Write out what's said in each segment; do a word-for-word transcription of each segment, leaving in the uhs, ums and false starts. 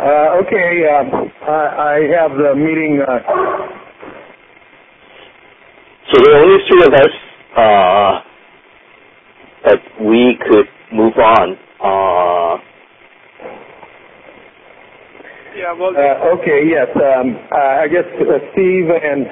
Uh, okay, uh, I, I have the meeting. Uh... So there are only three of us, uh, but we could move on. Uh, yeah, well. Uh, okay, yes. Um, uh, I guess uh, Steve and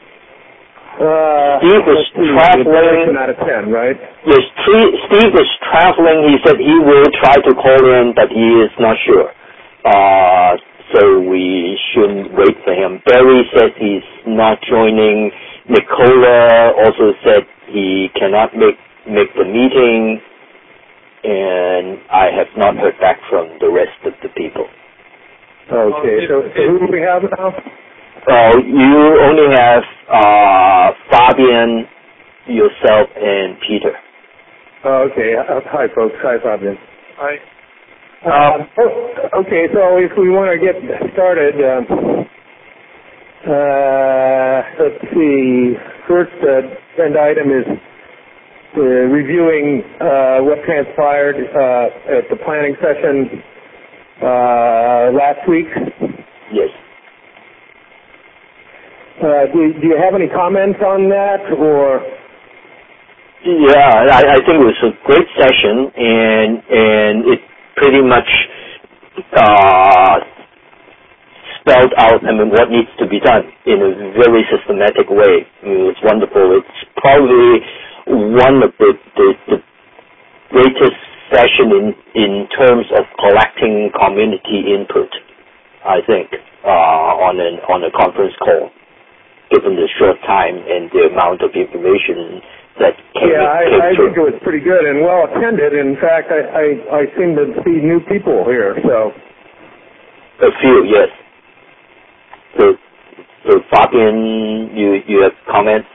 uh, Steve is traveling. Out of ten, right? Yes, Steve is traveling. He said he will try to call in, but he is not sure. Uh, so we shouldn't wait for him. Barry said he's not joining. Nicola also said he cannot make make the meeting, and I have not heard back from the rest of the people. Okay, so, so who do we have now? Uh, you only have uh, Fabian, yourself, and Peter. Oh, okay. Uh, hi, folks. Hi, Fabian. Hi. Um, oh, okay, so if we want to get started, uh, uh, let's see. First uh, agenda item is uh, reviewing uh, what transpired uh, at the planning session uh, last week. Yes. Uh, do, do you have any comments on that, or? Yeah, I, I think it was a great session, and and it pretty much uh, spelled out, I mean, what needs to be done in a very systematic way. I mean, it was wonderful. It's probably one of the, the, the greatest session in, in terms of collecting community input, I think, uh, on an on a conference call, given the short time and the amount of information that came, yeah, I, came I through. think it was pretty good and well attended. In fact, I, I, I seem to see new people here. So a few, yes. So, so Fabian, you you have comments?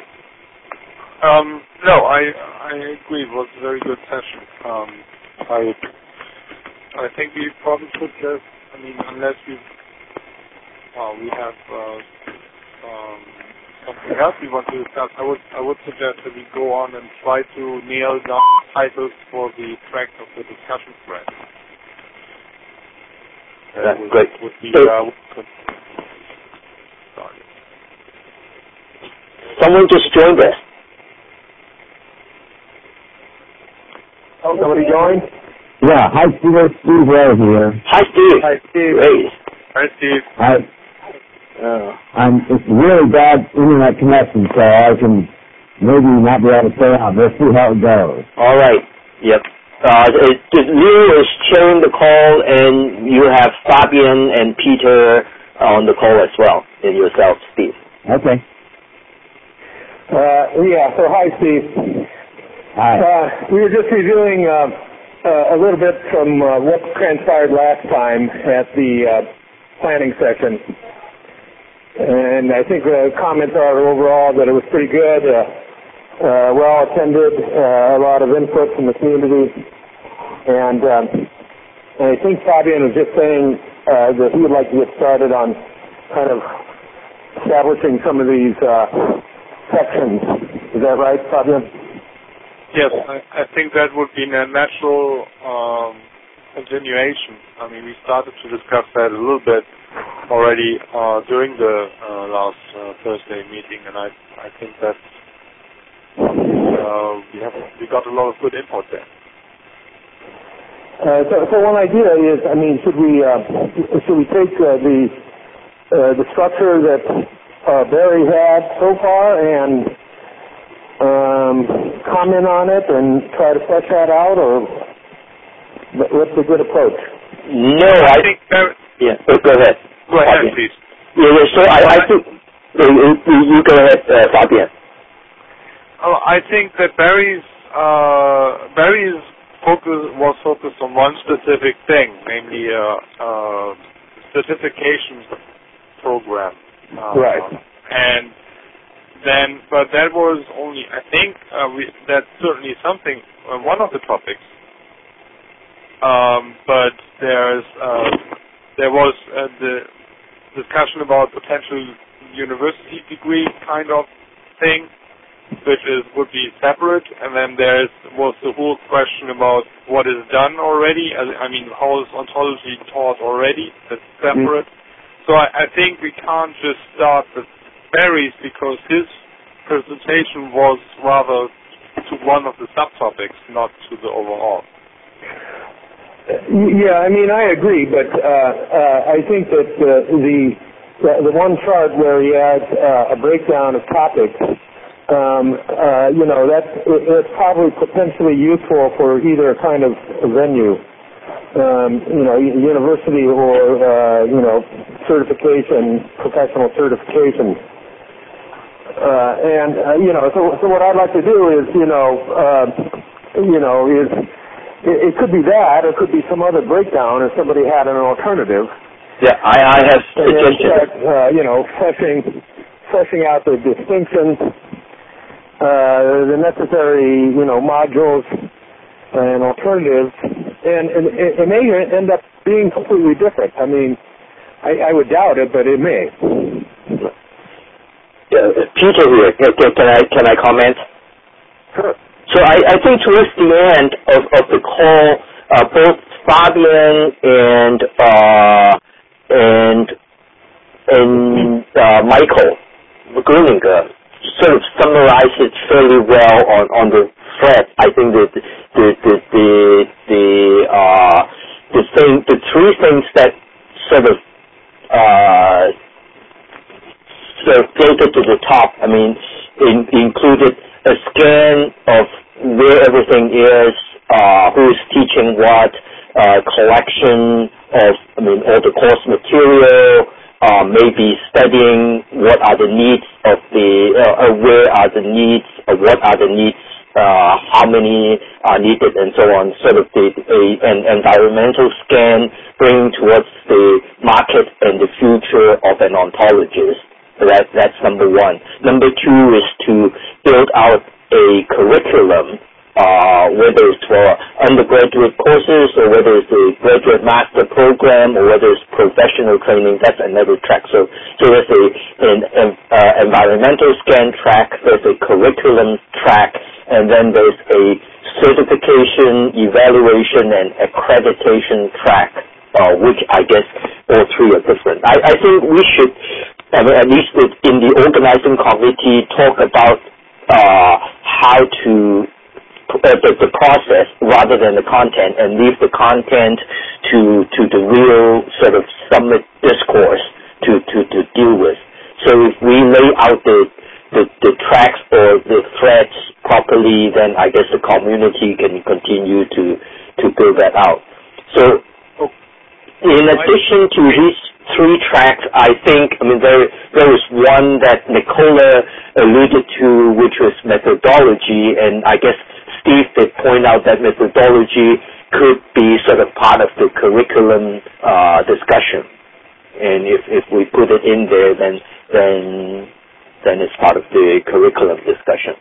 Um, no, I I agree. It was a very good session. Um, I I think we probably could just, I mean, unless we well, we have uh, um, something else we want to discuss, I would I would suggest that we go on and try to nail down titles for the track of the discussion thread. That's would, great. Would be, so, uh, would, sorry. Someone just joined us. Oh, somebody joined? Yeah, hi Steve, Steve Ray here. Hi Steve. Hi Steve. Ray. Hi Steve. Hi. Uh, I'm, it's really bad internet connection, so I can maybe not be able to stay on. We'll see how it goes. all right. Yep. Uh, it, it, Liu is chairing the call, and you have Fabian and Peter on the call as well, and yourself, Steve. Okay. Uh, yeah, so hi, Steve. Hi. Uh, we were just reviewing uh, uh, a little bit from uh, what transpired last time at the uh, planning session. And I think the comments are overall that it was pretty good, uh, uh, well attended, uh, a lot of input from the community. And, um, and I think Fabian was just saying uh, that he would like to get started on kind of establishing some of these uh, sections. Is that right, Fabian? Yes, I, I think that would be a natural um, continuation. I mean, we started to discuss that a little bit already uh, during the uh, last uh, Thursday meeting, and I I think that uh, we have we got a lot of good input there. Uh, so, so one idea is, I mean, should we uh, should we take uh, the uh, the structure that uh, Barry had so far and um, comment on it and try to flesh that out, or what's a good approach? No, I, I think Barry, yeah. Oh, go ahead. Go ahead, Fabian. please. Yeah, yeah, so I, I think you, you go ahead, uh, Fabian. Oh, I think that Barry's uh, Barry's focus was focused on one specific thing, namely a uh, uh, certification program. Uh, right. And then, but that was only, I think, uh, we, that's certainly something, uh, one of the topics. Um, but there's uh, there was uh, the discussion about potential university degree kind of thing, which is would be separate, and then there's was the whole question about what is done already. I mean, how is ontology taught already? That's separate. Mm-hmm. So I, I think we can't just start with Barry's because his presentation was rather to one of the subtopics, not to the overall. Yeah, I mean, I agree, but uh, uh, I think that uh, the, the the one chart where he has uh, a breakdown of topics, um, uh, you know, that's it's probably potentially useful for either kind of venue, um, you know, university or uh, you know, certification, professional certification. Uh, and uh, you know, so so what I'd like to do is, you know, uh, you know, is it, it could be that, or it could be some other breakdown, if somebody had an alternative. Yeah, I, I have suggestions. Uh, you know, fleshing fleshing out the distinctions, uh, the necessary, you know, modules and alternatives, and, and it, it may end up being completely different. I mean, I, I would doubt it, but it may. Uh, Peter here. Can, can I can I comment? Sure. So I, I think towards the end of, of the call, uh, both Fabian and uh, and and uh, Michael Gruninger sort of summarized it fairly well on, on the thread. I think that the the the the uh, the thing the three things that sort of uh, sort of floated to the top. I mean, in, included a scan of where everything is, uh, who's teaching what, uh, collection of, I mean, all the course material, uh, maybe studying what are the needs of the, uh, uh, where are the needs, uh, what are the needs, uh, how many are needed, and so on. Sort of the, a, an environmental scan bringing towards the market and the future of an ontologist. That, that's number one. Number two is to build out a curriculum, uh, whether it's for undergraduate courses or whether it's a graduate master program or whether it's professional training. That's another track. So, so there's a, an, an uh, environmental scan track, there's a curriculum track, and then there's a certification, evaluation, and accreditation track, uh, which I guess all three are different. I, I think we should, I mean, at least in the organizing committee, talk about uh, how to uh, the, the process rather than the content, and leave the content to to the real sort of summit discourse to, to, to deal with. So if we lay out the, the the tracks or the threads properly, then I guess the community can continue to to build that out. So in addition to these three tracks, I think, I mean, there there was one that Nicola alluded to, which was methodology, and I guess Steve did point out that methodology could be sort of part of the curriculum uh, discussion, and if if we put it in there, then then then it's part of the curriculum discussion.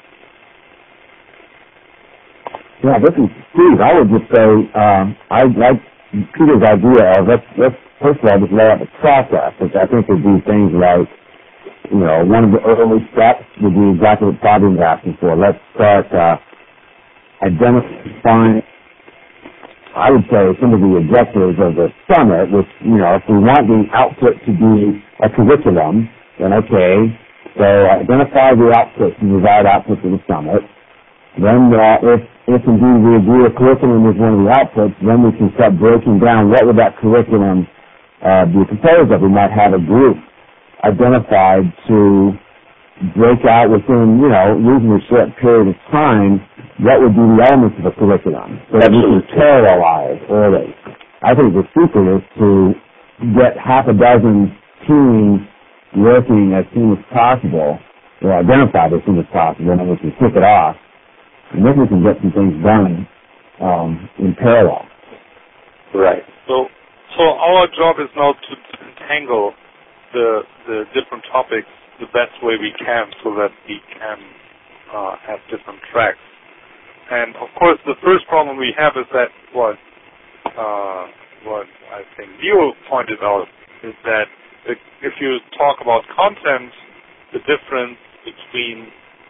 Yeah, this is Steve. I would just say um, I like Peter's idea of let's let's first of all just lay out the process, which I think would be things like, you know, one of the early steps would be exactly what Fabian's asking for. Let's start uh, identifying, I would say, some of the objectives of the summit, which, you know, if we want the output to be a curriculum, then okay, so identify the output and desired output for the summit. Then uh, if, if indeed we agree a curriculum is one of the outputs, then we can start breaking down what would that curriculum uh, be composed of. We might have a group identified to break out within, you know, reasonably short period of time what would be the elements of a curriculum so that we can parallelize early. I think the secret is to get half a dozen teams working as soon as possible, or identified as soon as possible, and then we can kick it off. And then we can get some things done um, in parallel. Right. So, so our job is now to entangle the the different topics the best way we can, so that we can uh, have different tracks. And of course, the first problem we have is that what uh, what I think Leo pointed out is that if you talk about content, the difference between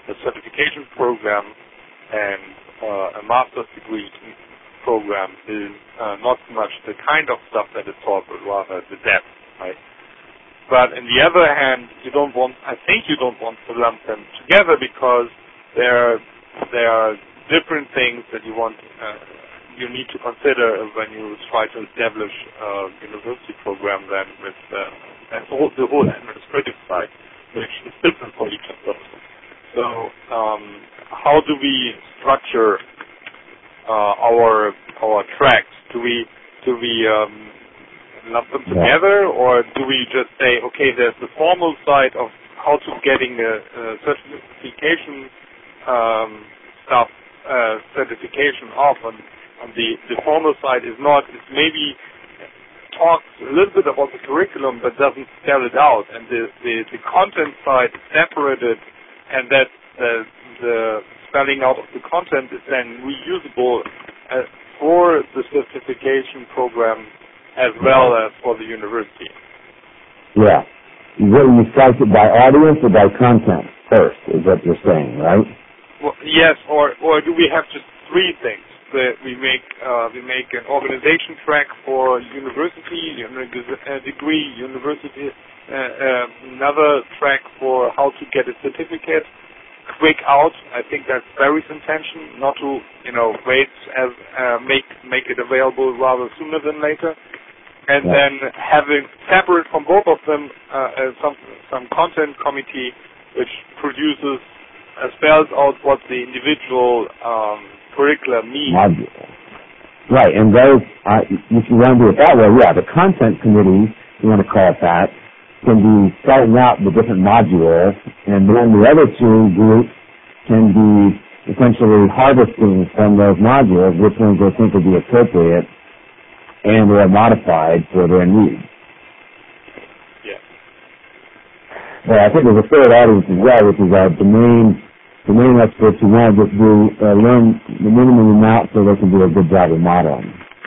a certification program and uh, a master's degree program is uh, not so much the kind of stuff that is taught, but rather the depth, right? But on the other hand, you don't want, I think you don't want to lump them together because there, there are different things that you want, uh, you need to consider when you try to establish a university program then with uh, and all, the whole administrative side, which is different for each of those. So um, how do we structure uh, our our tracks? Do we do we um, lump them together, or do we just say, okay, there's the formal side of how to getting a, a certification um, stuff, uh, certification off, and, and the the formal side is not. It's maybe talks a little bit about the curriculum, but doesn't spell it out, and the the, the content side is separated, and that the, the spelling out of the content is then reusable uh, for the certification program as well as for the university. Yeah. What, you slice it by audience or by content first, is what you're saying, right? Well, yes, or or do we have just three things? That we make uh, we make an organization track for university uh, degree, university, uh, uh, another track for how to get a certificate, quick out. I think that's Barry's intention, not to you know wait as uh, make make it available rather sooner than later, and yeah. then having separate from both of them uh, uh, some some content committee which produces uh, spells out what the individual um, curricula means. Right, and those, uh, if you want to do it that way, yeah, the content committee, if you want to call it that, can be spelling out the different modules, and then the other two groups can be essentially harvesting from those modules which ones they think would be appropriate and or modified for their needs. Yeah. Well, I think there's a third audience as well, which is our domain The main experts who want to just do uh, learn the minimum amount so they can do a good job of modeling.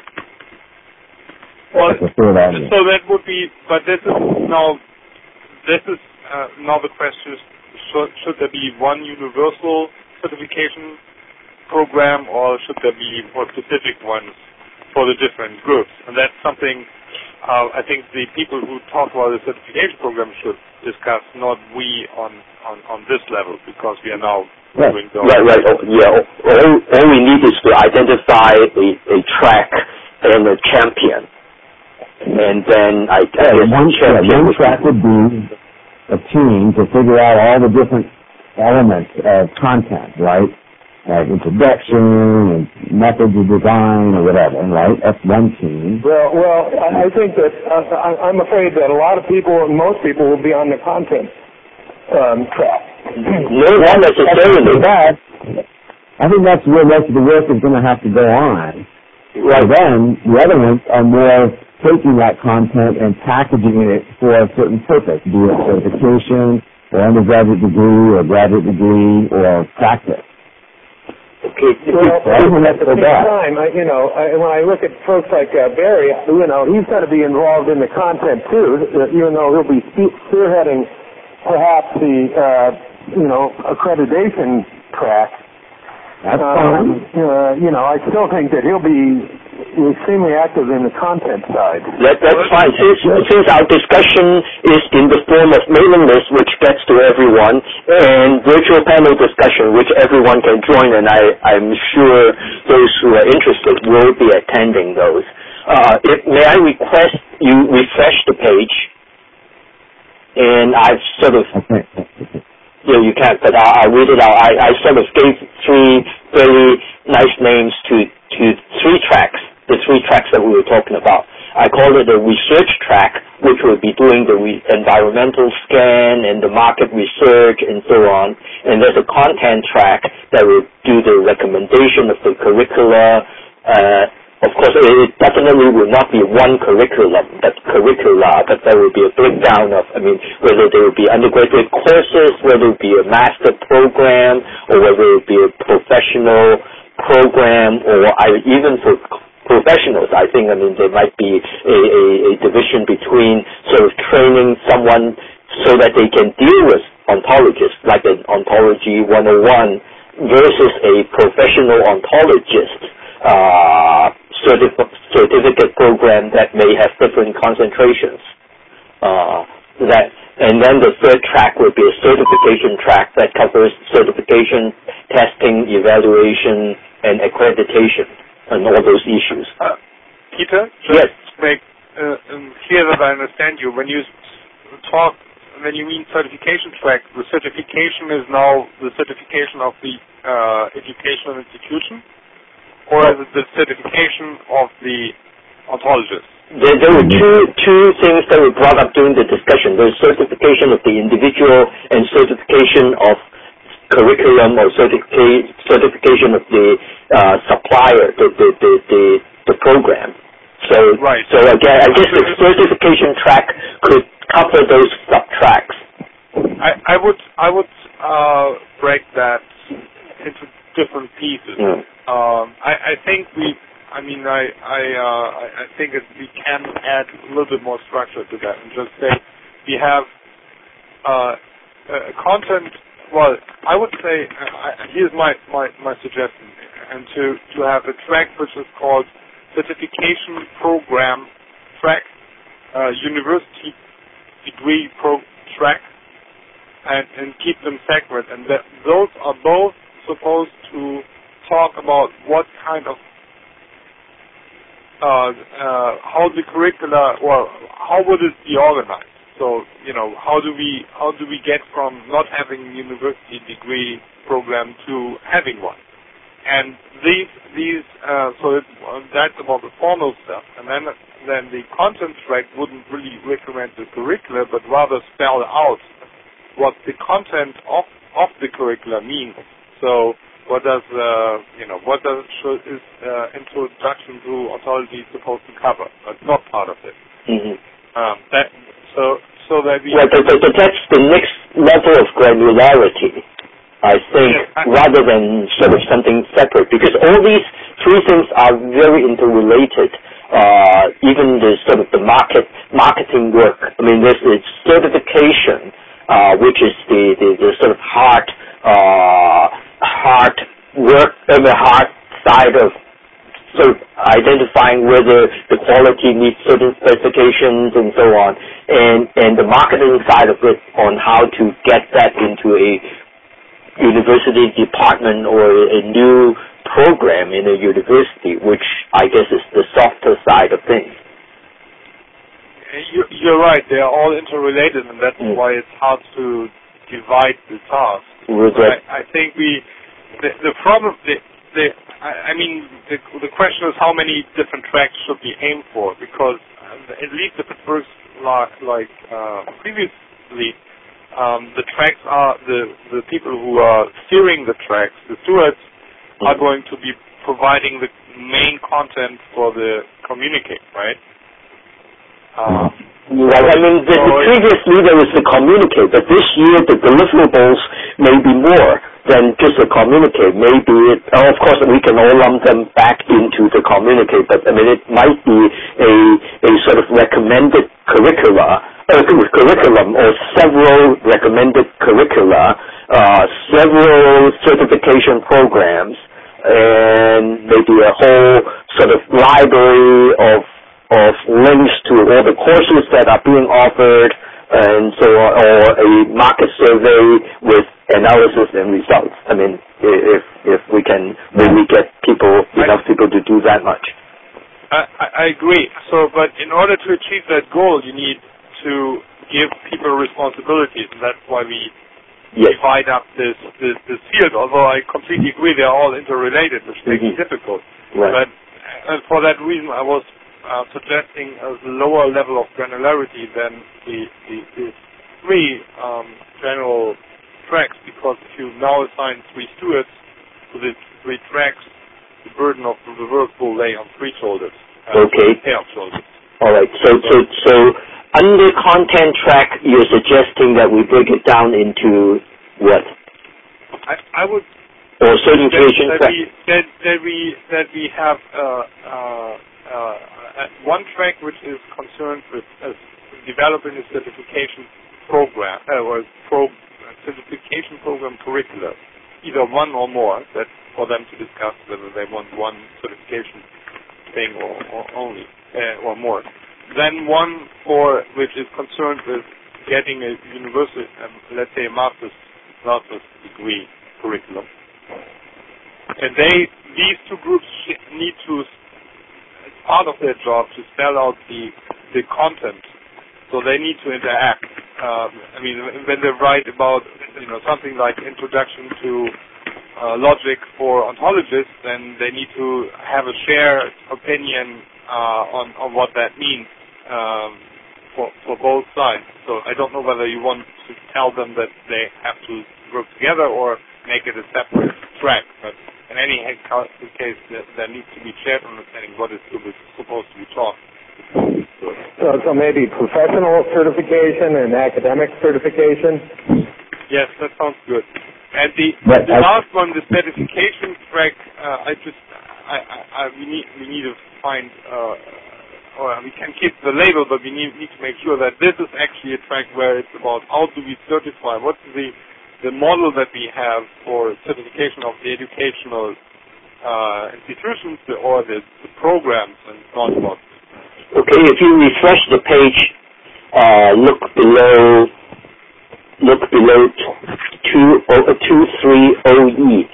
Well, so that would be, but this is now, this is uh, now the question: should, should there be one universal certification program, or should there be more specific ones for the different groups? And that's something uh, I think the people who talk about the certification program should discuss, not we on. On, on this level, because we are now right. doing those. Right, right. Oh, yeah. All, all we need is to identify a, a track and a champion. And then I, I yeah, guess one, champion yeah, one would track would be a team to figure out all the different elements of content, right? Like introduction and methods of design or whatever, right? That's one team. Well, well, I think that uh, I'm afraid that a lot of people, most people, will be on the content Um, track. No, not necessarily. That, I think that's where most of the work is going to have to go on. Right. Then the other ones are more taking that content and packaging it for a certain purpose, be it certification or undergraduate degree or graduate degree or practice. Okay. Well, at the same time, I, you know, I, when I look at folks like uh, Barry, you know, he's got to be involved in the content too, even though he'll be spearheading perhaps the, uh, you know, accreditation track. That's um, fine. Uh, you know, I still think that he'll be extremely active in the content side. That, that's fine. Since, since our discussion is in the form of mailing list, which gets to everyone, and virtual panel discussion, which everyone can join, and I, I'm sure those who are interested will be attending those. Uh, if, may I request you refresh the page? And I've sort of, okay. yeah, you can't, but I'll, I'll read it out. I, I sort of gave three very nice names to, to three tracks, the three tracks that we were talking about. I called it a research track, which would be doing the re- environmental scan and the market research and so on. And there's a content track that will do the recommendation of the curricula. Uh, of course, it definitely will not be one curriculum, but curricula, but there will be a breakdown of, I mean, whether there will be undergraduate courses, whether it will be a master program, or whether it will be a professional program, or I, even for professionals, I think, I mean, there might be a, a, a division between sort of training someone so that they can deal with ontologist, like an Ontology one oh one versus a professional ontologist uh, certif- certificate program that may have different concentrations. Uh, that and then the third track would be a certification track that covers certification, testing, evaluation, and accreditation, and all those issues. Uh, Peter, yes. To make uh, um, clear that I understand you, when you talk, when you mean certification track, the certification is now the certification of the uh, educational institution, or is it the certification of the ontologist? There, there were two two things that were brought up during the discussion. There's certification of the individual and certification of curriculum or certifica- certification of the uh, supplier, the the, the the the program. So right. So again, I guess the certification track could cover those sub tracks. I, I would I would uh, break that into different pieces. Mm. Um, I, I think we. I mean, I I, uh, I think it, we can add a little bit more structure to that and just say we have uh, uh, content. Well, I would say uh, I, here's my, my, my suggestion, and to, to have a track which is called Certification Program Track, uh, University Degree Pro Track, and, and keep them separate. And that those are both supposed to talk about what kind of Uh, uh, how the curricula, well, how would it be organized? So, you know, how do we how do we get from not having a university degree program to having one? And these these uh, so it, uh, that's about the formal stuff, and then then the content track wouldn't really recommend the curricula, but rather spell out what the content of of the curricula means. So. What does uh, you know? What does should, is uh, introduction to ontology supposed to cover? That's not part of it. Mm-hmm. Um, that so so that we. Well, but, but, but that's the next level of granularity, I think, yes, I, rather than sort of something separate, because all these three things are very interrelated. Uh, even the sort of the market marketing work. I mean, there's it's certification, uh, which is the, the, the sort of hard. Uh, hard work, uh, the hard side of sort of identifying whether the quality meets certain specifications and so on, and and the marketing side of it on how to get that into a university department or a new program in a university, which I guess is the softer side of things. You're right. They are all interrelated, and that's mm. why it's hard to divide the task. I, I think we, the, the problem, the, the, I, I mean, the, the question is how many different tracks should we aim for? Because uh, at least if it works like, like uh, previously, um, the tracks are the the people who are steering the tracks. The stewards mm-hmm. are going to be providing the main content for the communicate, right? Um, Right. I mean, the, the previously there was the communicate, but this year the deliverables may be more than just the communicate. Maybe, it, oh, of course, we can all lump them back into the communicate, but I mean, it might be a a sort of recommended curricula, uh, curriculum, or several recommended curricula, uh, several certification programs, and maybe a whole sort of library of. of links to all the courses that are being offered, and so on, or a market survey with analysis and results. I mean, if if we can really get people, enough people to do that much. I, I agree. So, but in order to achieve that goal, you need to give people responsibilities, and that's why we yes. divide up this, this this field. Although I completely agree, they are all interrelated, which makes mm-hmm. it difficult. Right. But uh, for that reason, I was. Uh, suggesting a lower level of granularity than the, the, the three um, general tracks, because if you now assign three stewards to the three tracks, the burden of the work will lay on three shoulders. Uh, okay. Pair of shoulders. All right. So, so, so under content track, you're suggesting that we break it down into what? I, I would. Or certification that, that track. We, that, that we that we have. Uh, uh, uh, Uh, one track which is concerned with uh, developing a certification program uh, or pro certification program curricula, either one or more, that's for them to discuss whether they want one certification thing or, or only, uh, or more. Then one for, which is concerned with getting a university, um, let's say a master's, master's degree curriculum. And they, these two groups need to, as part of their job, to spell out the, the content. So they need to interact. Um, I mean, when they write about, you know, something like Introduction to uh, Logic for Ontologists, then they need to have a shared opinion uh, on, on what that means um, for, for both sides. So I don't know whether you want to tell them that they have to work together or make it a separate track. But in any case, there needs to be shared understanding what is supposed to be taught. So, so maybe professional certification and academic certification? Yes, that sounds good. And the, but the I, last one, the certification track, uh, I just, I, I, I, we need, we need to find, uh, or we can keep the label, but we need, need to make sure that this is actually a track where it's about how do we certify, what's the, the model that we have for certification of the educational uh, institutions or the, the programs, and not about. Okay, if you refresh the page, uh, look below, look below two two three zero E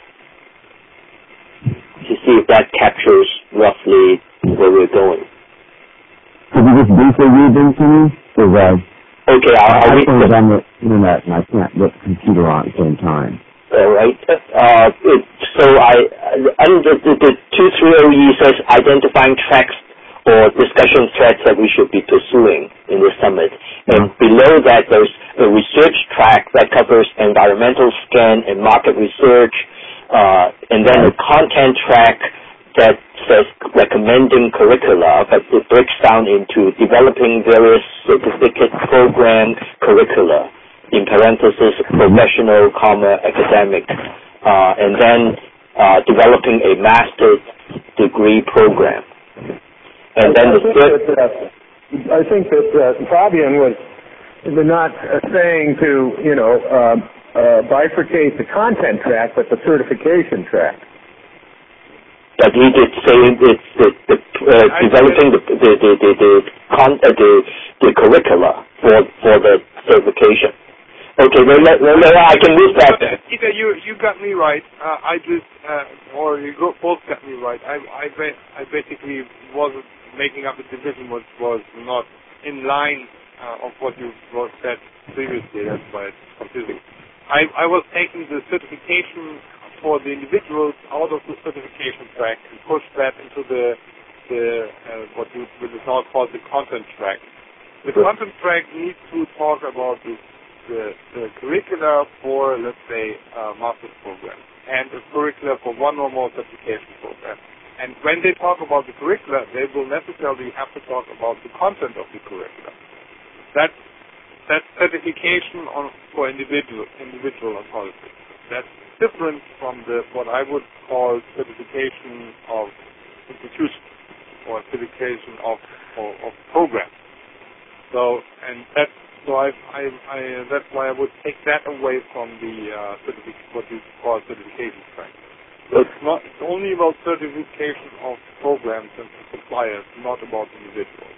to see if that captures roughly where we're going. Could you just briefly read them to me? Because uh, okay, I'll, I'll read them. on the internet and I can't get the computer on at the same time. All right. Uh, it, so I, under the, the two three zero E says identifying tracks or discussion threads that we should be pursuing in the summit. And mm-hmm. below that, there's a research track that covers environmental scan and market research, uh, and then a content track that says recommending curricula, but it breaks down into developing various certificate program curricula, in parentheses, professional, comma, academic, uh, and then uh, developing a master's degree program. And then I the think third, that, uh, I think that uh, Fabian was not uh, saying to, you know, uh, uh, bifurcate the content track, but the certification track. But he did say it's the, the uh, developing the the the the the, con, uh, the the curricula for for the certification. Okay, well, let, well, I can move that. Either you you got me right. Uh, I just uh, or you both got me right. I I I basically wasn't making up a division which was not in line uh, of what you said previously. That's why it's confusing. I I was taking the certification for the individuals out of the certification track and push that into the the uh, what you what is now called the content track. The content track needs to talk about the the, the curricula for, let's say, a master's program and a curricula for one or more certification programs. And when they talk about the curricula, they will necessarily have to talk about the content of the curricula. That's that's certification on for individual individual ontology. That's different from the what I would call certification of institutions or certification of of, of programs. So and that's so I I, I uh, that's why I would take that away from the uh, certific- what you call certification track. It's not it's only about certification of programs and suppliers, not about individuals.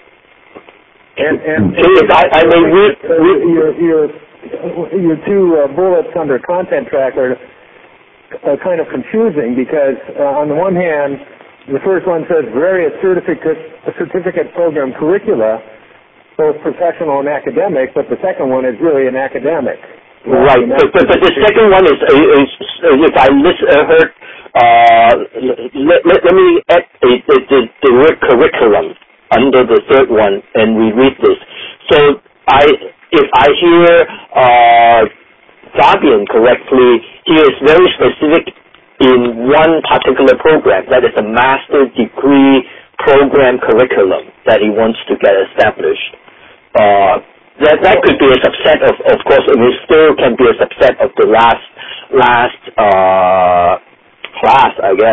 And and, and I, I mean, we, we, your your your two uh, bullets under content track are uh, kind of confusing because uh, on the one hand, the first one says various certificate certificate program curricula, both professional and academic, but the second one is really an academic. Right, but, but, but the second one is, is, is if I list, uh, heard, uh, let, let, let me add the, the, the word curriculum under the third one, and we read this. So I, if I hear uh, Fabian correctly, he is very specific in one particular program, that is a master degree program curriculum that he wants to get established. Uh, that that could be a subset of, of course, and it still can be a subset of the last last uh, class, I guess.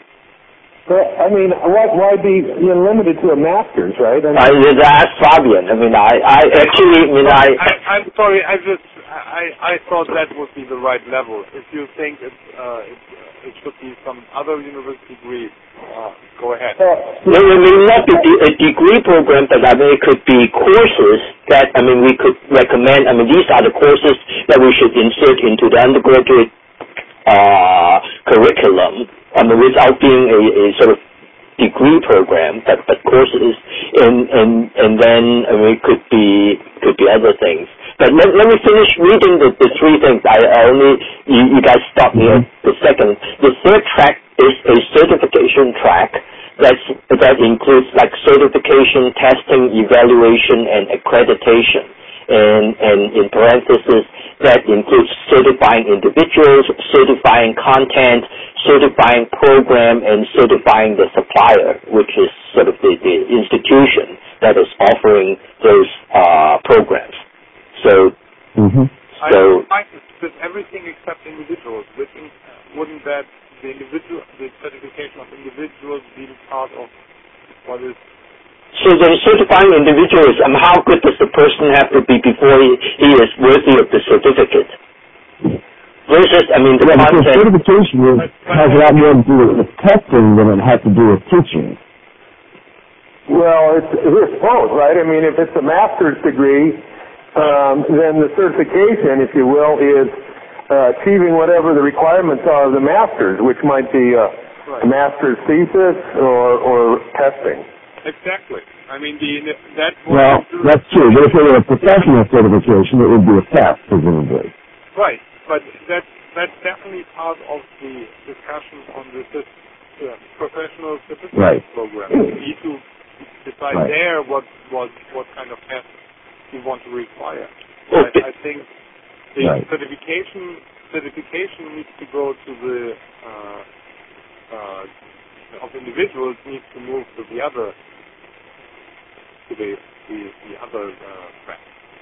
Well, I mean, why, why be you know, limited to a master's, right? I mean, I just asked Fabian. I mean, I, I actually, I mean, I, I. I'm sorry. I just, I I, I thought that would be the right level. If you think it, uh, it, it should be some other university degree, uh, go ahead. No, it may not be a degree program, but I mean it could be courses that, I mean, we could recommend. I mean, these are the courses that we should insert into the undergraduate uh, curriculum, I mean, without being a, a sort of degree program, but, but courses, and, and, and then, I mean, it could be, could be other things. But let, let me finish reading the, the three things. I, I only, you, you guys stopped me at the second. The third track is a certification track that's, that includes like certification, testing, evaluation, and accreditation. And, and in parentheses, that includes certifying individuals, certifying content, certifying program, and certifying the supplier, which is sort of the, the institution that is offering those uh, programs. So, mm-hmm. so I with everything except individuals. Wouldn't, wouldn't that the individual, the certification of individuals be part of what is? So the certifying individuals, um, how good does the person have to be before he, he is worthy of the certificate? Versus, I mean, the yeah, content. Because certification is, has a lot more to do with testing than it has to do with teaching. Well, it's, it's both, right? I mean, if it's a master's degree, um, then the certification, if you will, is uh, achieving whatever the requirements are of the master's, which might be a, right. a master's thesis or, or testing. Exactly. I mean, the that. Well, that's true. But if it were a professional certification, it would be a test, presumably. Right, but that's that's definitely part of the discussion on the uh, professional certificate right. program. You need to decide right. there what what what kind of test you want to require. Okay. I, I think the right. certification certification needs to go to the uh, uh, of individuals needs to move to the other. To the, the, the other uh, track.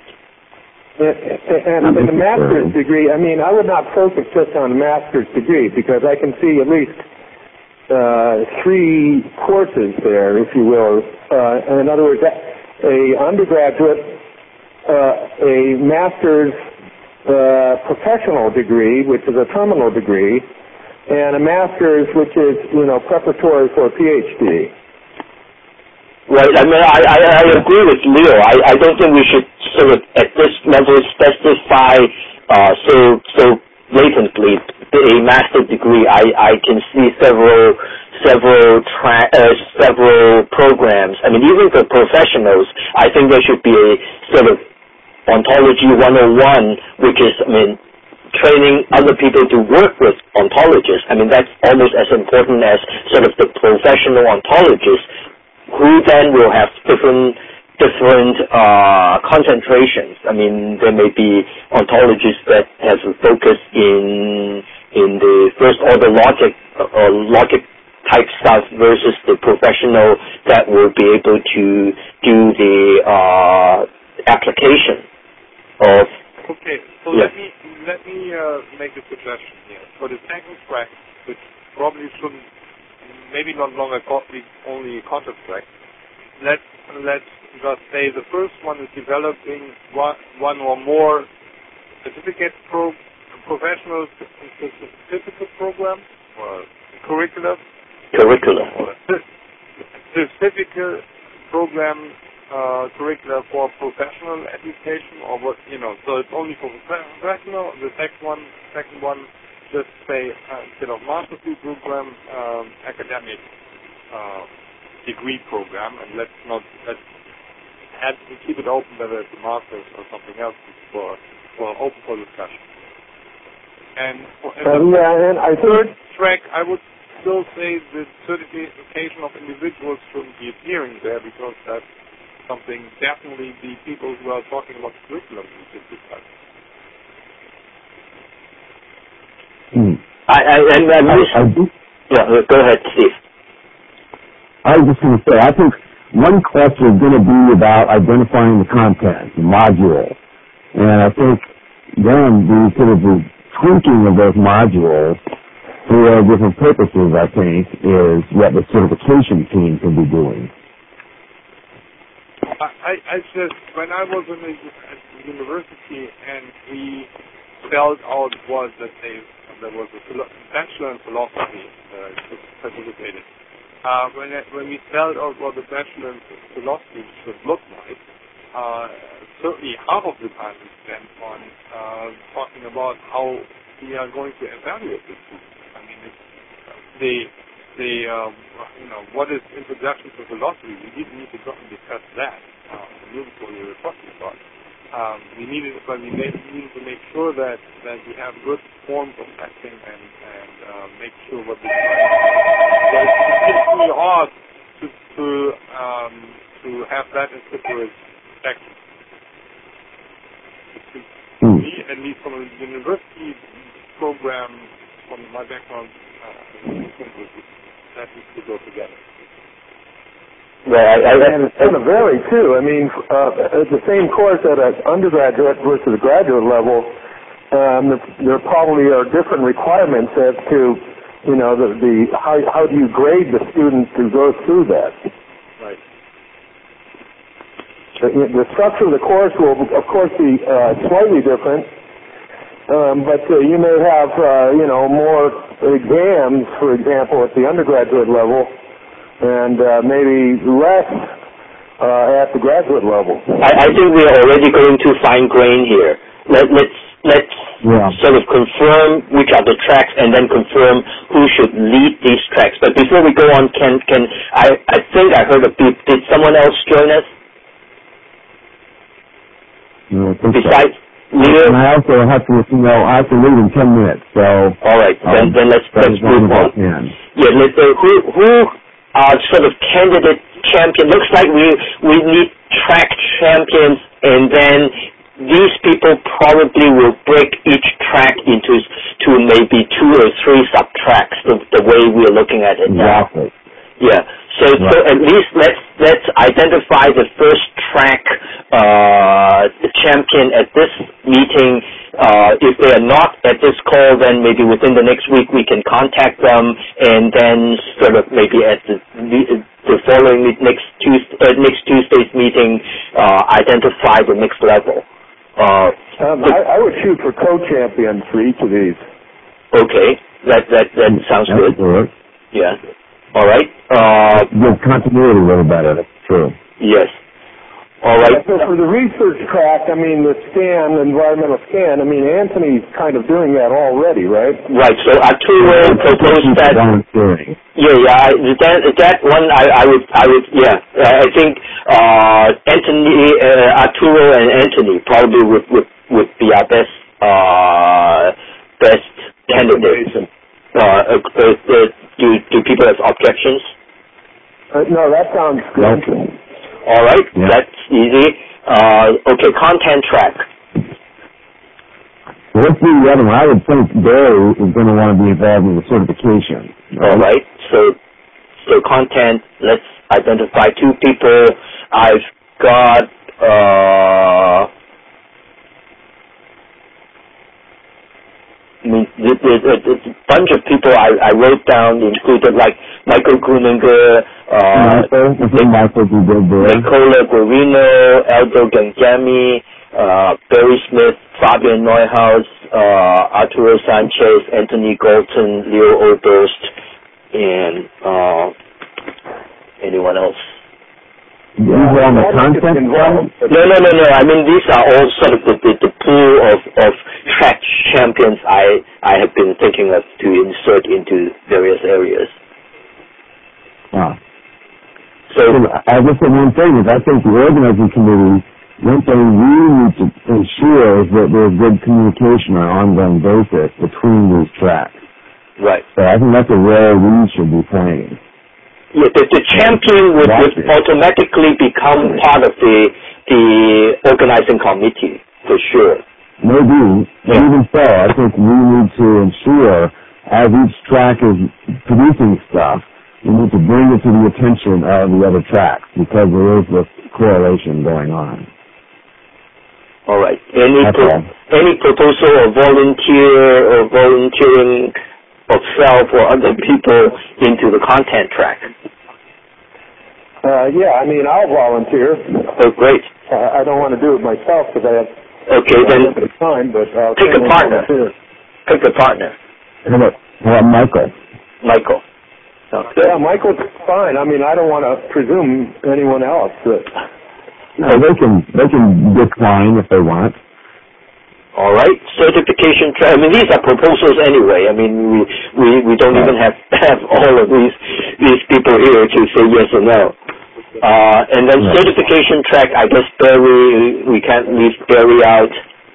And, and in the master's degree, I mean, I would not focus just on a master's degree because I can see at least uh, three courses there, if you will. Uh, in other words, a undergraduate, uh, a master's uh, professional degree, which is a terminal degree, and a master's, which is, you know, preparatory for a PhD. Right. I mean, I, I, I agree with Leo. I, I don't think we should sort of at this level specify uh, so so blatantly a master degree. I, I can see several several tra- uh, several programs. I mean, even for professionals, I think there should be a sort of ontology one oh one, which is, I mean, training other people to work with ontologists. I mean, that's almost as important as sort of the professional ontologist, who then will have different different uh, concentrations. I mean, there may be ontologists that have a focus in in the first order logic or logic type stuff versus the professional that will be able to do the uh, application of. Okay, so yeah. let me let me uh, make a suggestion here. For the second track, which probably shouldn't. Maybe not longer only a concept track. Let's let's just say the first one is developing one, one or more certificate pro, professional certificate program or curriculum. Curriculum. Or certificate program uh, curricula for professional education or what you know. So it's only for professional. The second one, second one. Just say uh, instead of master's degree program, um, academic uh, degree program, and let's not let's add, keep it open whether it's a master's or something else for for open for discussion. And for and um, the yeah, and I third think track, I would still say the certification of individuals shouldn't be appearing there because that's something definitely the people who are talking about curriculum should discuss. Hmm. I, I, and I, I, I do, yeah, go ahead, Steve. I was just going to say, I think one question is going to be about identifying the content, the module. And I think then the sort of the tweaking of those modules for different purposes, I think, is what the certification team can be doing. I, I I, I just, when I was in the, at the university and we spelled out was that they, there was a philo- bachelor in philosophy uh, participated. Uh, when, it, when we spelled out what the bachelor in philosophy should look like, uh, certainly half of the time we spent on uh, talking about how we are going to evaluate the students. I mean, it's, the, the um, you know, what is introduction to philosophy? We didn't need to go and discuss that. Uh, the what we were talking about. Um, we needed, but we made, needed to make sure that, that we have good forms of testing and, and uh, make sure what we so it's really hard to to, um, to have that in separate sections. To me, at least from a university program, from my background, uh, that needs to go together. Well, I, I, and it's going to vary too. I mean, uh, at the same course at an undergraduate versus a graduate level, um, there probably are different requirements as to, you know, the, the how how do you grade the student who goes through that? Right. The, the structure of the course will, of course, be uh, slightly different, um, but uh, you may have, uh, you know, more exams, for example, at the undergraduate level. And uh, maybe less uh, at the graduate level. I, I think we are already going to fine grain here. Let, let's let's yeah. sort of confirm which are the tracks, and then confirm who should lead these tracks. But before we go on, can can I? I think I heard a beep. Did someone else join us? No, Besides so. Leo? And I also have to, you know, I have to leave in ten minutes. So all right, then, um, then let's let's move on. Yeah, let, uh, who who. Uh, sort of candidate champion. Looks like we we need track champions, and then these people probably will break each track into to maybe two or three sub tracks. The, the way we're looking at it exactly. now. Yeah. So right. so at least let's let's identify the first track uh, the champion at this meeting. Uh, if they are not at this call, then maybe within the next week we can contact them, and then sort of maybe at the the, the following next Tuesday, uh, next Tuesday's meeting, uh, identify the next level. Uh, um, I, I would shoot for co-champions for each of these. Okay, that that that sounds That's good. good. Yeah. All right. Uh, Good continuity a little better. That's true. Yes. All right. So for the research track, I mean, the scan, environmental scan, I mean, Anthony's kind of doing that already, right? Right. So Arturo proposed that. Yeah, yeah. I, that that one, I, I would, I would, yeah. I think uh, Anthony, uh, Arturo, and Anthony probably would would, would be our best uh, best candidates. Uh, uh, uh, do do people have objections? Uh, no, that sounds good. Nope. All right, yeah. That's easy. Uh, okay, content track. Well, let's do the other one. I would think Barry is going to want to be involved in the certification. Right? All right, so so content. Let's identify two people. I've got uh, I mean, there's a bunch of people I, I wrote down, included like Michael Gruninger, uh, Michael, Michael Nicola Guarino, Aldo Gangami, uh, Barry Smith, Fabian Neuhaus, uh, Arturo Sanchez, Anthony Galton, Leo Oberst, and uh, anyone else. These are on the content one? No, no, no, no. I mean, these are all sort of the, the, the pool of, of track champions I, I have been thinking of to insert into various areas. Wow. So, so I guess the one thing is I think the organizing committee, one thing we need to ensure is that there's good communication on an ongoing basis between these tracks. Right. So I think that's a role we should be playing. Yeah, the, the champion would, would automatically become part of the the organizing committee, for sure. Maybe, but even so, I think we need to ensure, as each track is producing stuff, we need to bring it to the attention of the other tracks, because there is this correlation going on. All right. Any pro- any proposal or volunteer or volunteering of self or other people into the content track? Uh, yeah, I mean, I'll volunteer. Oh, great. Uh, I don't want to do it myself because I have okay, then limited time, but I'll pick a partner. Volunteer. Pick a partner. How about, how about Michael? Michael. Okay. Yeah, Michael's fine. I mean, I don't want to presume anyone else. That... No, they can they can decline if they want. All right, certification. Tra- I mean, these are proposals anyway. I mean, we we, we don't right. even have have all of these these people here to say yes or no. Uh, and then right. certification track. I guess Barry, we can't leave Barry out.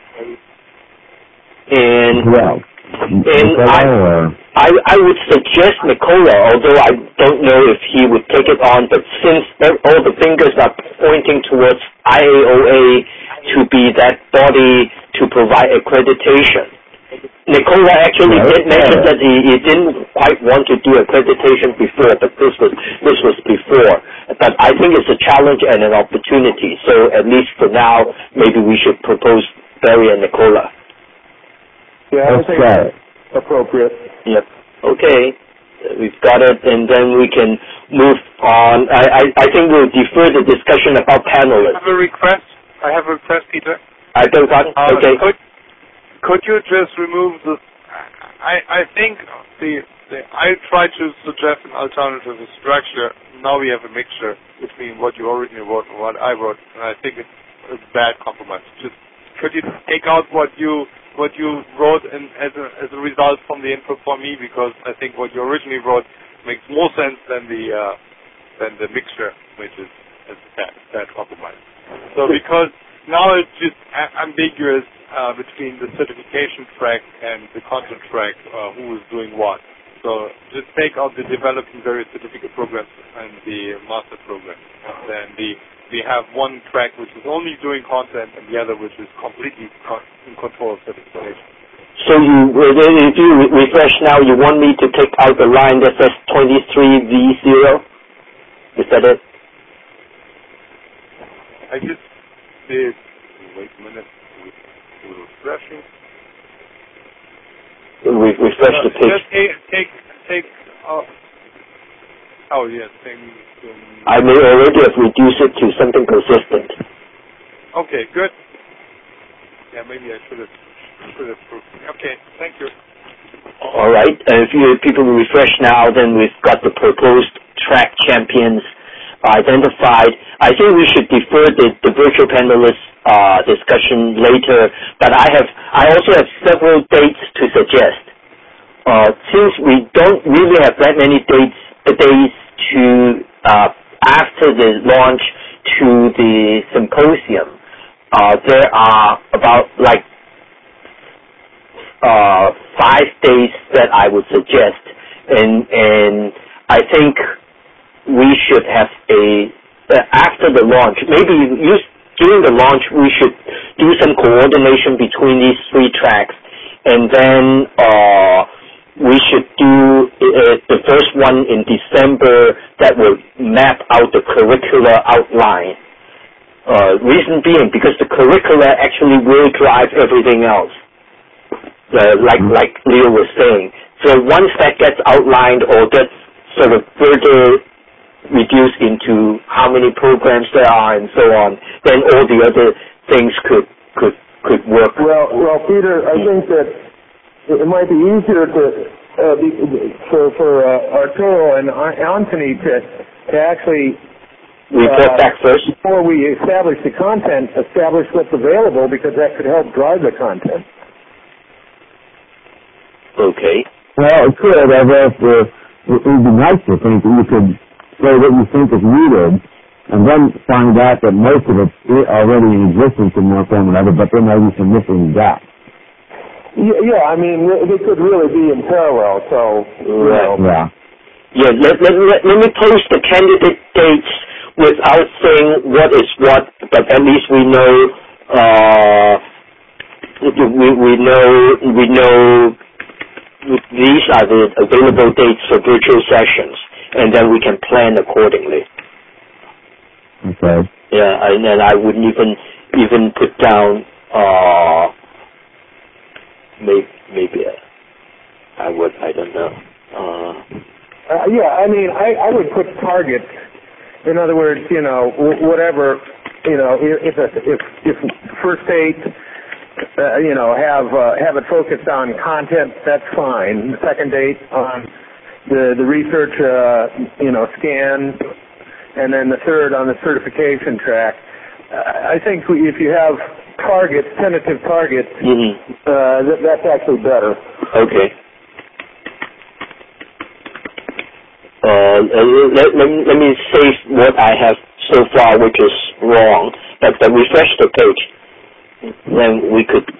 And well, and I, I I would suggest Nicola, although I don't know if he would take it on. But since all the fingers are pointing towards I A O A to be that body to provide accreditation. Nicola actually right. did mention that he, he didn't quite want to do accreditation before, but this was this was before. But I think it's a challenge and an opportunity. So at least for now, maybe we should propose Barry and Nicola. Yeah, I think that's appropriate. Yep. Okay. We've got it, and then we can move on. I, I, I think we'll defer the discussion about panelists. I have a request. I have a request, Peter. I don't got it. Uh, okay. Could, could you just remove the... I, I think the, the... I tried to suggest an alternative structure. Now we have a mixture between what you originally wrote and what I wrote, and I think it's a bad compromise. Just could you take out what you what you wrote in, as a as a result from the input for me, because I think what you originally wrote makes more sense than the uh, than the mixture, which is a bad, bad compromise. So because now it's just a- ambiguous uh, between the certification track and the content track, uh, who is doing what. So just take out the developing various certificate programs and the master program. And then the, we have one track which is only doing content and the other which is completely con- in control of certification. So you, if you refresh now, you want me to take out the line that says twenty-three V zero? Is that it? I just did, wait a minute, refreshing. We refresh uh, the page. Just take, take, take uh, oh yes. Take, um, I may already have reduced it to something consistent. Okay, good. Yeah, maybe I should have, should have. Okay, thank you. All right. And if you if people refresh now, then we've got the proposed track champions identified. I think we should defer the, the virtual panelists uh, discussion later, but I have I also have several dates to suggest. Uh, since we don't really have that many dates, the days to uh, after the launch to the symposium, uh, there are about like uh, five days that I would suggest, and and I think we should have a uh, after the launch, maybe use, during the launch we should do some coordination between these three tracks, and then uh, we should do uh, the first one in December that will map out the curricular outline. Uh, reason being because the curricula actually will drive everything else, uh, like like Leo was saying. So once that gets outlined or gets sort of further reduced into how many programs there are and so on, then all the other things could could could work. Well, well, Peter, I think that it might be easier to uh, be, for for uh, Arturo and Anthony to to actually report uh, back first before we establish the content, establish what's available, because that could help drive the content. Okay. Well, it could. I guess uh, it would be nice to think that you could say what you think is needed, and then find out that most of it's already in existence in one form or another, but there might be some missing gaps. Yeah, yeah, I mean, they could really be in parallel, so, you right. know. Yeah. Yeah, let, let, let, let me post the candidate dates without saying what is what, but at least we know, uh, we, we know, we know these are the available dates for virtual sessions, and then we can plan accordingly. Okay. Yeah, and then I wouldn't even even put down. Uh, maybe maybe I would. I don't know. Uh, uh, yeah, I mean, I, I would put targets In other words, you know, whatever, you know, if if if, if first eight, uh, you know, have uh, have it focused on content, that's fine. Second eight on the the research, uh, you know, scan, and then the third on the certification track. Uh, I think if you have targets, tentative targets, mm-hmm. uh, that, that's actually better. Okay. Uh, let, let, let me say what I have so far, which is wrong. But, but refresh the page, then we could.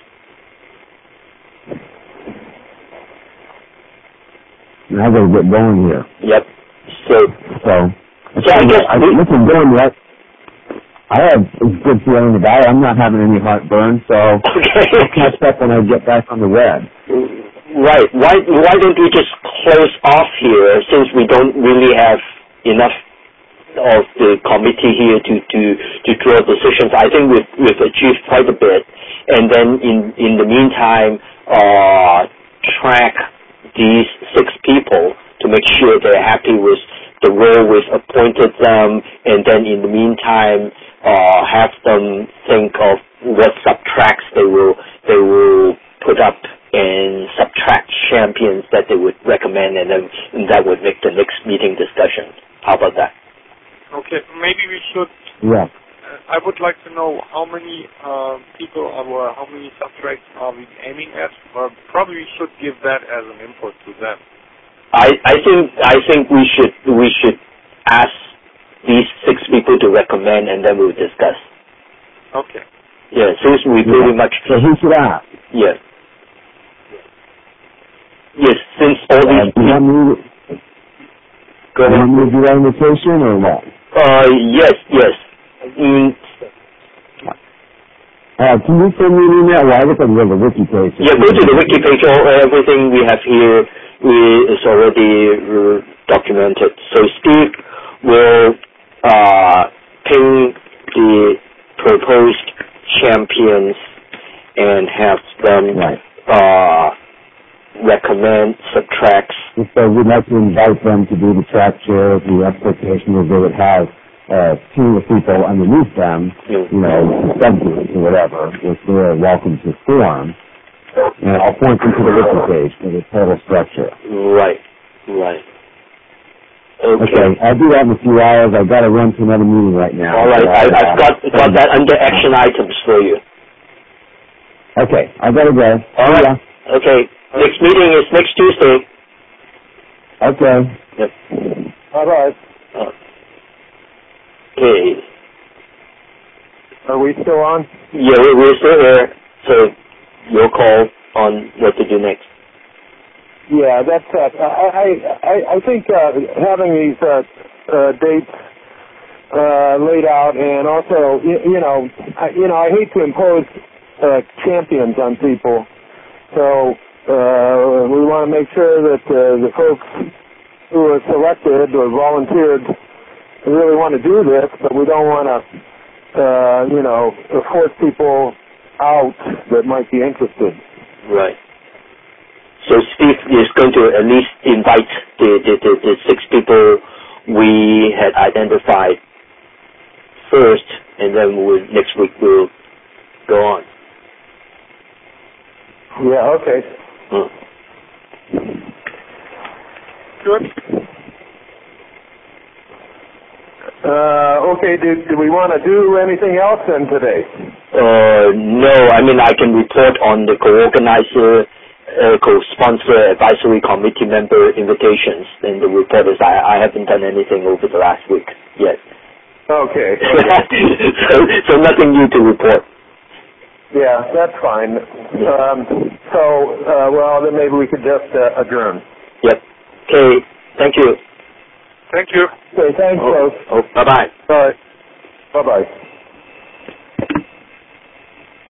I gotta get going here. Yep. So. So. So I guess. I, We, listen, going yet. I have a good feeling about it. I'm not having any heartburn, so okay. I'll catch up when I get back on the web. Right. Why why don't we just close off here, since we don't really have enough of the committee here to, to, to draw decisions. I think we've, we've achieved quite a bit. And then in, in the meantime, uh, track these six people to make sure they're happy with the role we've appointed them, and then in the meantime, uh, have them think of what subtracts they will, they will put up and subtract champions that they would recommend, and then and that would make the next meeting discussion. How about that? Okay, maybe we should. Yeah. Uh, I would like to know how many uh, people or how many subtracts are we aiming at. Or probably we should give that as an input to them. I, I think I think we should we should ask these six people to recommend, and then we'll discuss. Okay. Yeah, since we yeah. pretty much. So who should ask? Yeah. Yes, since all Uh, these. do you want me to, Go ahead. you want me to do that invitation or what? Uh, yes, yes. Mm. Uh, can you send me an email? Well, I look at the wiki page. Yeah, go to the wiki page. All, everything we have here is already uh, documented. So Steve will uh, ping the proposed champions and have them right. uh, recommend subtracts. So we'd like to invite them to do the track chair. The expectation is they would have a team of people underneath them, Mm. you know, subgroups or whatever, which they're welcome to form. And I'll point them to the wiki page for the total structure. Right, right. Okay. Okay, I'll do that in a few hours. I've got to run to another meeting right now. All right, so I, uh, I've got, got that under action items for you. Okay, I gotta go. All right. Yeah. Okay, next meeting is next Tuesday. Okay. Yep. Bye-bye. Uh, okay. Are we still on? Yeah, we- we're still here, so your call on what to do next. Yeah, that's uh, I I I think uh, having these uh, uh, dates uh, laid out, and also you, you know I, you know I hate to impose uh, champions on people, so uh, we want to make sure that uh, the folks who are selected or volunteered really want to do this, but we don't want to uh, you know force people out that might be interested. Right. So Steve is going to at least invite the, the, the, the six people we had identified first, and then we'll, next week we'll go on. Yeah, okay. Hmm. Good. Uh, okay, do, do we want to do anything else then today? Uh, no, I mean, I can report on the co-organizer, uh, co-sponsor, advisory committee member invitations, and the report is I, I haven't done anything over the last week yet. Okay. so, so nothing new to report. Yeah, that's fine. Um, so, uh, well, then maybe we could just uh, adjourn. Yep. Okay, thank you. Thank you. Okay, thanks, Oh, folks. oh, bye-bye. All right. Bye-bye.